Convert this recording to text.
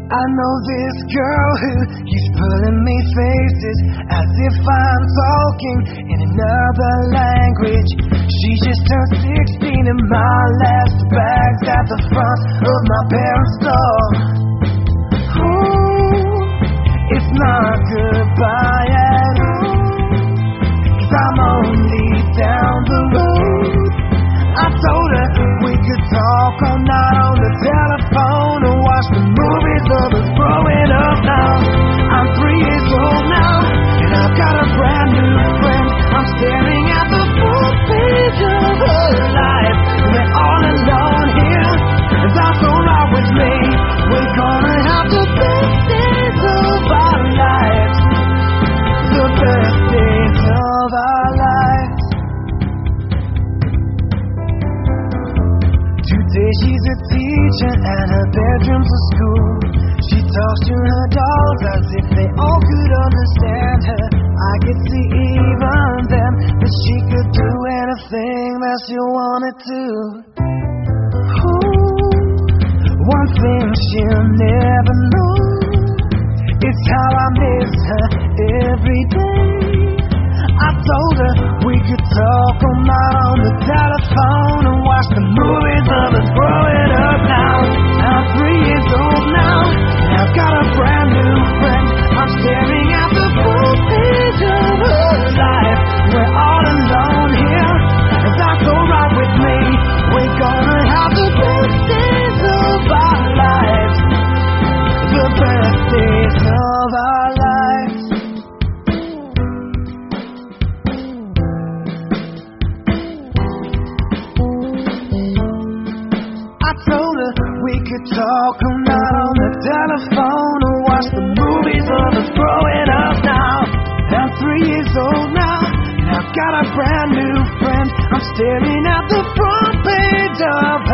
I know this girl who keeps pulling me faces as if I'm talking in another language. She just turned 16 and my last bag's at the front of my parents' door. Ooh, it's not goodbye at all, 'cause I'm only down the road. I told her we could talk all night on the telephone and watch the movies of us growing up now. I'm 3 years old now, and I've got a brand new friend. I'm staring at the full page of her life. We're all alone here, and that's alright with me. We're gonna have the best days of our lives, the best days of our lives. Today she's a teacher and her bedroom's a school. She talks to her dolls as if they all could understand her. I could see even then that she could do anything that she wanted to. Ooh, one thing she'll never know is how I miss her every day. I told her we could talk all night on the telephone and watch the movies of us growing up now. I'm 3 years old now, and I've got a brand new friend. I'm staring at the full page of her life. We're all alone here, and that's alright with me. We're gonna have the best days of our lives, the best days of our lives. I told her we could talk all night on the telephone and watch the movies of us growing up now. I'm 3 years old now, and I've got a brand new friend. I'm staring at the front page of